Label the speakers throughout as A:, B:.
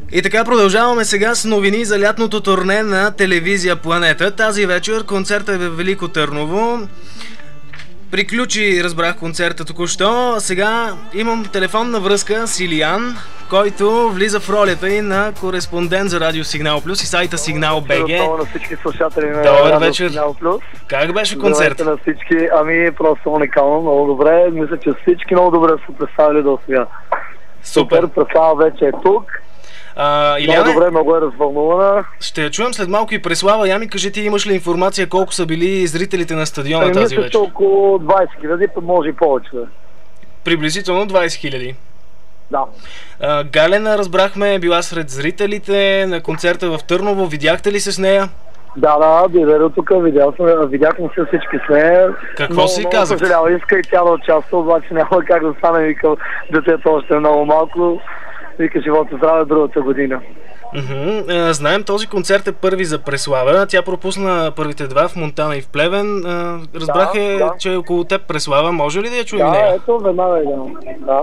A: И така продължаваме сега с новини за лятното турне на телевизия Планета. Тази вечер концертът е в Велико Търново. Приключи, разбрах, концерта току-що. Сега имам телефонна връзка с Илиян, който влиза в ролята и на кореспондент за Радио Сигнал Плюс и сайта Сигнал БГ.
B: Добър на всички слушатели на
A: Радио
B: Сигнал Плюс.
A: Как беше концертът?
B: Здравейте на всички. Ами просто уникално, много добре. Мисля, че всички много добре са представили до сега.
A: Супер.
B: Преслава вече е тук.
A: Иляне,
B: много добре, много е развълнувана.
A: ще я чуем след малко и Преслава. Я ми кажи, ти имаш ли информация колко са били зрителите на стадиона тази вечер?
B: Мисля, че около 20 000, може и повече.
A: Приблизително 20 000.
B: Да.
A: Галена, разбрахме, е била сред зрителите на концерта в Търново. Видяхте ли се с нея?
B: Да, дойде до тук, видяхме се всички с нея.
A: Какво си казахте?
B: Много съжалява, иска и тя да участва, обаче няма как да стане, викал, детето още е много малко. Вика, живота здраве другата година.
A: Знаем, този концерт е първи за Преслава. Тя пропусна първите два в Монтана и в Плевен. Разбрах че е около теб Преслава. Може ли да я чуем нея?
B: Да, ето, веднага идем. Да.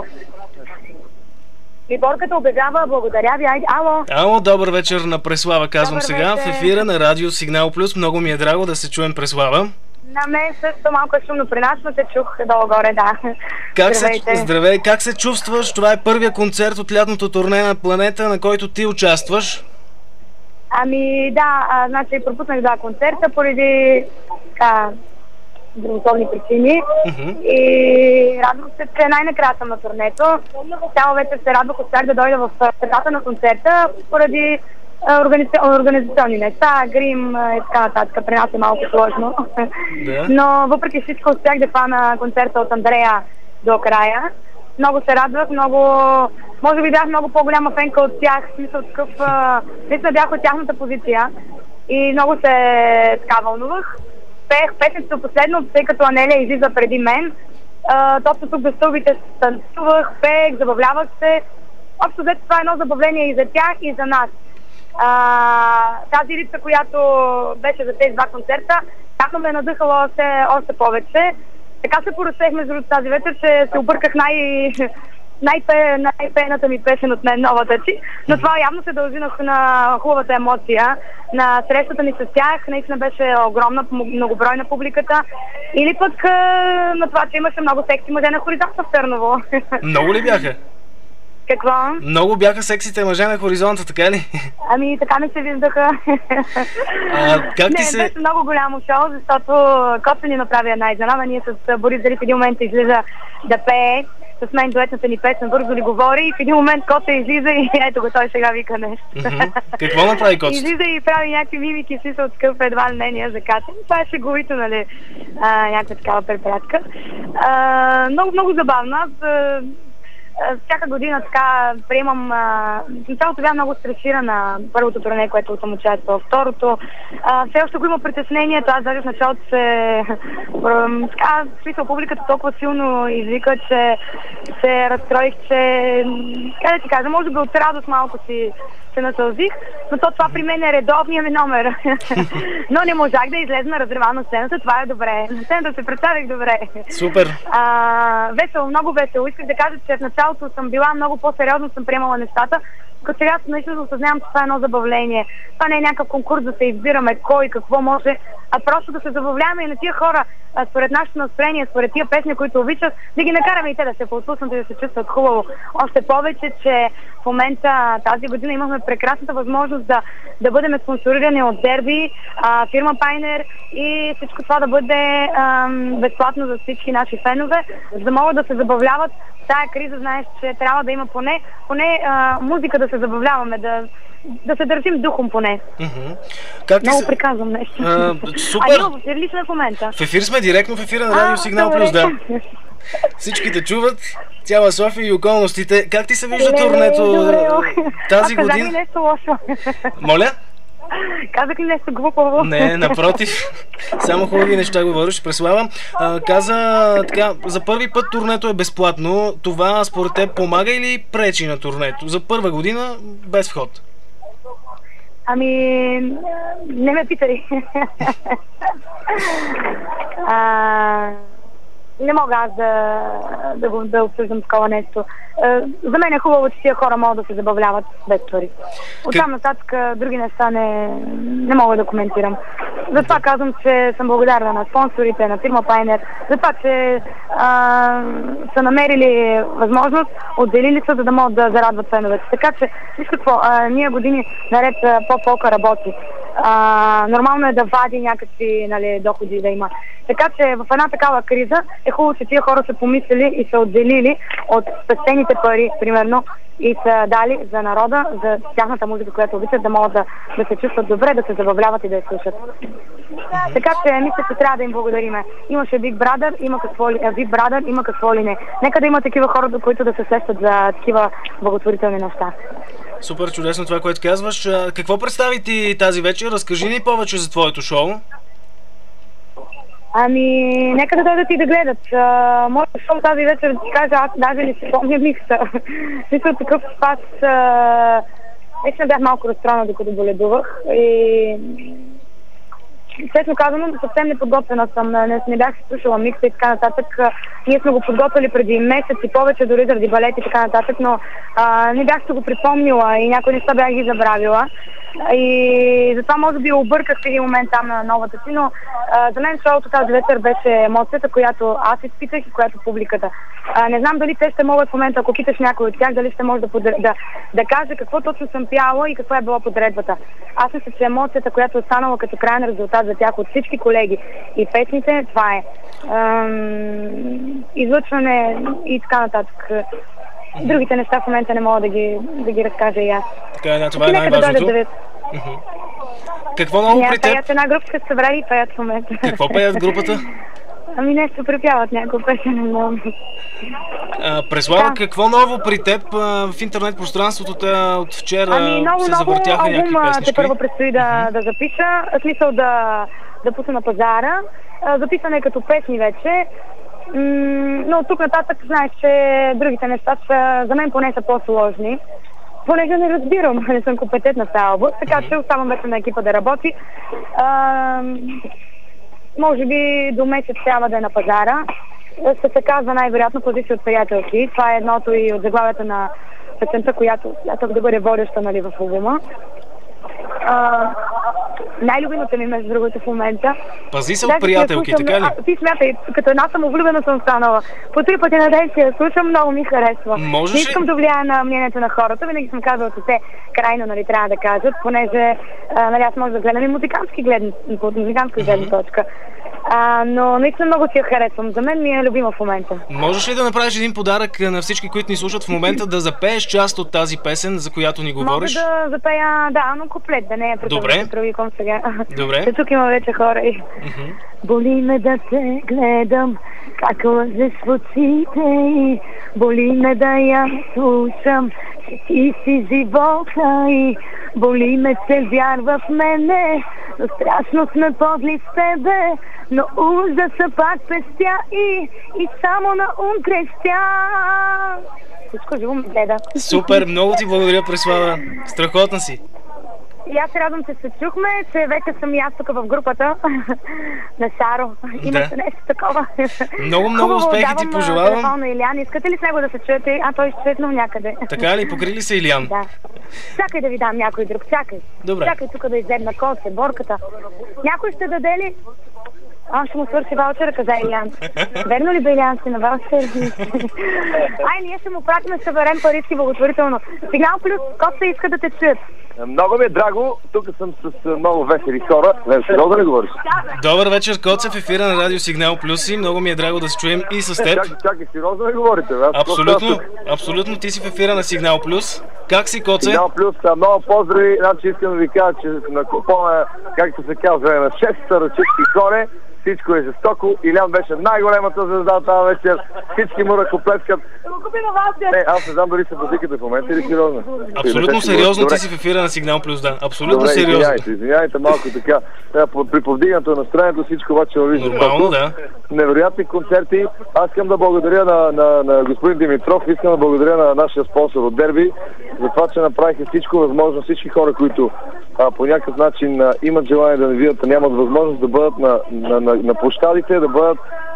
C: Приборката обявява, благодаря ви, айде, ало!
A: Ало, добър вечер на Преслава, казвам
C: Добър
A: сега.
C: вечер.
A: В ефира на Радио Сигнал Плюс. Много ми е драго да се чуем, Преслава.
C: На мен също малко е шумно при нас, но те чух долу-горе, да.
A: Здравей, как се чувстваш? Това е първия концерт от лятното турне на Планета, на който ти участваш.
C: Ами да, значи пропуснах два концерта поради здравословни причини. И радвам се, че най-накрая съм на турнето. Цяло вечер се радвах, успях да дойда в средата на концерта поради организационни неща, грим и така нататък. При нас е малко сложно.
A: Да.
C: Но въпреки всичко успях да фана концерта от Андрея до края. Много се радвах, може би бях много по-голяма фенка от тях, в смисъл такъв, наистина бях от тяхната позиция и много се вълнувах. Пеех песенцето последно, тъй като Анелия излиза преди мен. Точно тук до стълбите танцувах, пеех, забавлявах се. Общо взето това е едно забавление и за тях, и за нас. Тази рица, която беше за тези два концерта, явно ме е надъхала още повече. Така се поразсех между тази вечер, че се обърках най-пеената ми песен от мен, новата си. Но това явно се дължи на хубавата емоция, на срещата ни с тях. Наистина беше огромна, многобройна публиката. Или пък на това, че имаше много секси мъже на хоризонта в Търново.
A: Много ли бяха?
C: Какво?
A: Много бяха сексите мъже на хоризонта, така ли?
C: Ами така не се виждаха. Беше много голямо шоу, защото Коцо ни направи една изненада. Ние с Борис Зариф в един момент излиза да пее с мен дуетната ни песен „Бързо ли говори“ и в един момент Коцо излиза и ето го, той сега вика нещо.
A: Какво направи Коцо?
C: Излиза и прави някакви мимики, си от такъв едва ли не закачен. Това е шеговито, нали, някаква такава препратка. Много забавно. Всяка година така приемам... В началото бях много стресирана първото турне, което съм участвала. Второто, все още го има притеснението. Аз даже в началото смисъл, публиката толкова силно извика, че се разстроих, че... Как да ти кажа, може би от радост малко се насълзих, но това при мен е редовният ми номер. Но не можах да излеза на разревана сцената, това е добре. На сцената се представих добре.
A: Супер!
C: Весело, много весело. Исках да кажа, че в началото съм била много по-сериозно, съм приемала нещата, като сега наистина осъзнавам, че това е едно забавление. Това не е някакъв конкурс да се избираме кой какво може, а просто да се забавляваме и на тия хора, според нашето настроение, според тия песни, които обичат, да ги накараме и те да се поотпуснат и да се чувстват хубаво. Още повече, че в момента тази година имахме прекрасната възможност да бъдем спонсорирани от Дерби, фирма Пайнер и всичко това да бъде безплатно за всички наши фенове, за да могат да се забавляват. В тая криза знаеш, че трябва да има поне музика да се забавляваме, да се държим духом поне. Много приказвам нещо.
A: Супер!
C: В ефир ли сме в момента?
A: В ефир сме, директно в ефира на Радио Сигнал Плюс, да. Всичките чуват, цяла София и околностите. Как ти се вижда турнето тази година?
C: Казах ли нещо лошо?
A: Моля?
C: Казах ли нещо глупаво?
A: Не, напротив. Само хубави неща говориш, Преслава. Каза така, за първи път турнето е безплатно. Това според теб помага или пречи на турнето? За първа година без вход.
C: Ами, не ме питай. не мога аз да обсъждам такова нещо. За мен е хубаво, че тия хора могат да се забавляват без пари. Оттам нататък други неща не мога да коментирам. Затова казвам, че съм благодарна на спонсорите, на фирма Pioneer, за това, че са намерили възможност, отделили са, за да могат да зарадват феновете. Така че, виж какво, ние години наред поп-фолка работи. Нормално е да вади някакви, нали, доходи да има. Така че в една такава криза е хубаво, че тия хора са помислили и са отделили от спестените пари, примерно, и са дали за народа, за тяхната музика, която обичат, да могат да се чувстват добре, да се забавляват и да я слушат. Така че мисля, че трябва да им благодариме. Имаше Big Brother, има какво ли не. Нека да има такива хора, до които да се сещат за такива благотворителни неща.
A: Супер, чудесно това, което казваш. Какво представи ти тази вечер? Разкажи ни повече за твоето шоу.
C: Нека да дойдат и да гледат. Моето шоу тази вечер, да ти кажа, аз даже не си помня микса. Мисля, такъв аз наистина бях малко разстроена, докато боледувах. И честно казано, съвсем неподготвена съм. Не бях се слушала микса и така нататък. Ние сме го подготвили преди месец и повече, дори заради балет и така нататък, но не бях се го припомнила и някои неща бях ги забравила. И затова може би обърках в един момент там на новата си, но за мен шоуто тази вечер беше емоцията, която аз изпитах и която публиката. Не знам дали те ще могат в момента, ако питаш някой от тях, дали ще може да каже какво точно съм пяла и каква е била подредбата. Аз мисля, че емоцията, която е останала като крайен резултат за тях от всички колеги и песните, това е излъчване и така нататък. Другите неща в момента не мога да ги разкажа и аз.
A: Така, това е най-важното. Какво ново при теб?
C: Пеят една група, се събрали и пеят в момента.
A: Какво пеят групата?
C: Нещо припяват някой песен.
A: Преслава, какво ново при теб в интернет пространството от вчера се завъртяха някакви песнички?
C: Те първо предстои да запиша, в смисъл да пусна на пазара. Записане като песни вече. Но от тук нататък знаеш, че другите неща за мен поне са по-сложни. Понеже не разбирам, не съм компетентна в тази област, така че оставам вече на екипа да работи. Може би до месец трябва да е на пазара. Ще се казва най-вероятно позиция от приятелки. Това е едното и от заглавията на песента, която да бъде водеща, нали, в албума. Най-любимата ми между другото в момента.
A: Пази се от приятелки, така ли?
C: Ти смятай, като една самовлюбена съм станала. По 3 пъти на ден си я слушам, много ми харесва. Не искам да влияя на мнението на хората, винаги съм казала, че те крайно, нали, трябва да кажат, понеже нали, аз може да гледам и музикантска гледна точка. Но наистина много си я харесвам. За мен ми е любима в момента.
A: Можеш ли да направиш един подарък на всички, които ни слушат в момента, да запееш част от тази песен, за която ни говориш?
C: Мога да запея, но куплет, да не е
A: Добре.
C: Да провикам сега.
A: Добре.
C: Тук има вече хора и... Боли ме да те гледам, как лъжеш в очите и боли ме да я слушам, че ти си живота и боли ме, че вярва в мене, но страшно сме подли с тебе, но ужаса пак пестя и само на ум крещя. Всичко живо ме гледа.
A: Супер, много ти благодаря, Преслава. Страхотна си.
C: И аз се радвам, че се чухме, че вече съм и аз тук в групата на Саро. Имаше нещо такова.
A: Много успехи ти пожелавам.
C: Телефон на Илиан. Искате ли с него да се чуете? Той ще четнал някъде.
A: Така ли? Покри ли се Илиан?
C: Да. Чакай да ви дам някой друг. Чакай.
A: Добре.
C: Чакай тук да изземна косе, борката. Някой ще даде ли? Ще му свърши ваучера, каза Илиан. Верно ли бе, Илиан, си на ваучер? Ние ще му пратим, ще съберем парички благотворително. Сигнал плюс, Коста иска да те чуят.
B: Много ми е драго, тук съм с много весели хора. Сериозно да ли говориш?
A: Добър вечер, Коце, в ефира на Радио Сигнал Плюс. Много ми е драго да се чуем и с теб.
B: Чакай, сериозно да говорите?
A: Абсолютно, ти си в ефира на Сигнал Плюс. Как си, Коце?
B: Сигнал Плюс, много поздрави. Значи искам да ви кажа, че на купона, както се казва, на 6 ръчички горе. Всичко е жестоко. Илян беше най-големата звезда тази вечер. Всички му ръкоплескат. Аз не знам дали се позикате в момента или сериозно.
A: Абсолютно сериозно, ти си в ефира на Сигнал Плюс, да. Абсолютно сериозно.
B: Извиняйте малко така. При повдигането на настроението всичко обаче върви жестоко.
A: Нормално, да.
B: Невероятни концерти. Аз искам да благодаря на господин Димитров, искам да благодаря на нашия спонсор от Дерби, за това, че направиха всичко възможно. Всички хора, които по някакъв начин имат желание да не видят, нямат възможност да бъдат на площадите, да бъдат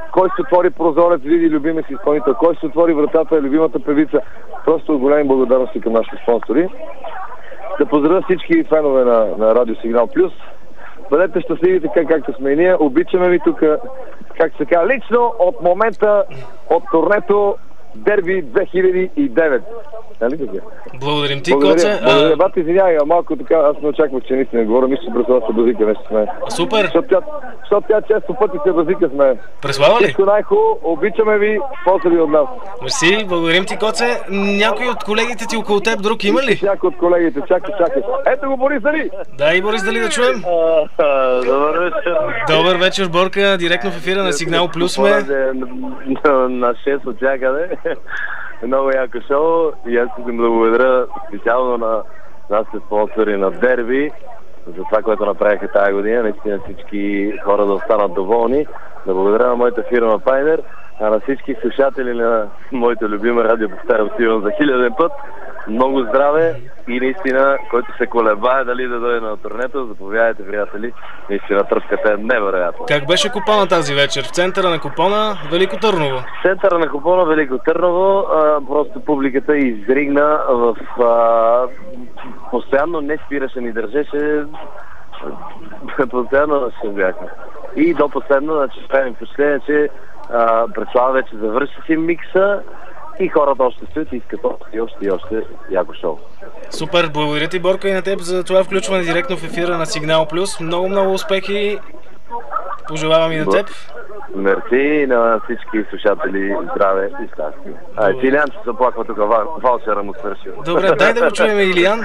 B: Кой ще отвори прозорец, види любимия си изпълнител. Кой ще отвори вратата е любимата певица. Просто големи благодарности към нашите спонсори. Да поздравя всички фенове на Радио Сигнал Плюс. Бъдете щастливи така, както сме и ние. Обичаме ви тук, как се казва, лично от момента, от турнето Дерби 2009. Нали така?
A: Благодарим ти,
B: Благодаря.
A: Коце.
B: Благодаря. Бат, извинявай, малко така, аз не очаквах, че наистина говоря. Мисля, че Преслава се базика нещо с мен.
A: Супер.
B: Защото тя често пъти се базика с мен.
A: Преслава ли?
B: Всичко най-хубаво, обичаме ви, поздрави от нас.
A: Мерси, благодарим ти, Коце. Някой от колегите ти около теб друг има ли?
B: Някой от колегите, чакай. Ето го Борис Дали!
A: Да, и Борис, дали да чуем?
D: Добър вечер.
A: Добър вечер, Борка. Директно в ефира на Сигнал Плюс сме.
D: На 6 от всякъде. Много яко шоу и аз искам да благодаря специално на нашите спонсори на Дерби за това, което направиха тази година. Наистина всички хора да останат доволни. Да благодаря на моята фирма Пайнер, а на всички слушатели на моите любима радио, повтарям сигурно за 1000 път. Много здраве и наистина, който се колебае дали да дойде на турнето, заповядайте, приятели. Наистина тръпката е невероятна.
A: Как беше купона тази вечер? В центъра на купона Велико Търново.
D: В центъра на купона Велико Търново просто публиката изригна в... постоянно не спираше, ни държеше. Постоянно ще бяхме. И до последно, значи, правим впечатление, че Преслава вече завърши си микса и хората още стоят и искат още яко шоу.
A: Супер, благодаря ти, Борка, и на теб за това включване директно в ефира на Сигнал Плюс. Много успехи. Пожелавам и на теб.
D: Мерси на всички слушатели, здраве и щастие. Илиан, че се оплаква тук, ваучера му свършил.
A: Добре, дай да го чуем, Илиан.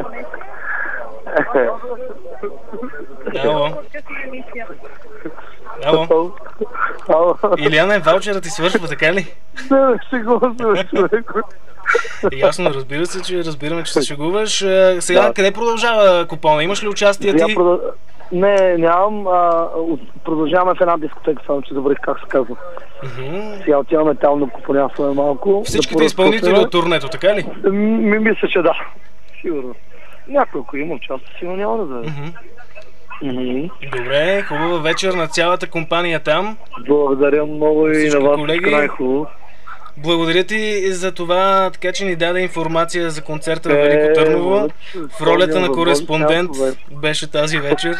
A: Ало. Илиана, ваучерът ти свършва, така ли?
B: Не, шегувам се, човек.
A: Ясно, разбираме, че се шегуваш. Сега, къде продължава купона? Имаш ли участие ти?
E: Не, нямам. Продължаваме в една дискотека, само че забравих как се казва. Сега отиваме там да купонясваме малко.
A: Всичките изпълнители от турнето, така ли?
E: Мисля, че да. Сигурно. Някой, ако има участие, сигурно няма да знае.
A: Добре, хубава вечер на цялата компания там.
E: Благодаря много и на вас,
A: колеги.
E: Най-хубаво.
A: Благодаря ти за това, така че ни даде информация за концерта в Велико Търново. В ролята на кореспондент беше тази вечер.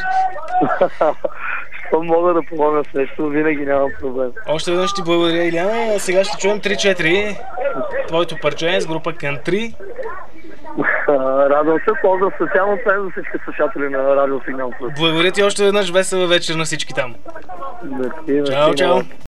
E: Що мога да помогна с нещо, винаги нямам проблем.
A: Още веднъж ти благодаря, Иляна. Сега ще чуем 3-4. Твоето парче с група Country.
E: Радвам се, ползвам специално за всички слушатели на Радио Сигнал.
A: Благодаря ти още веднъж, весела вечер на всички там.
E: Чао.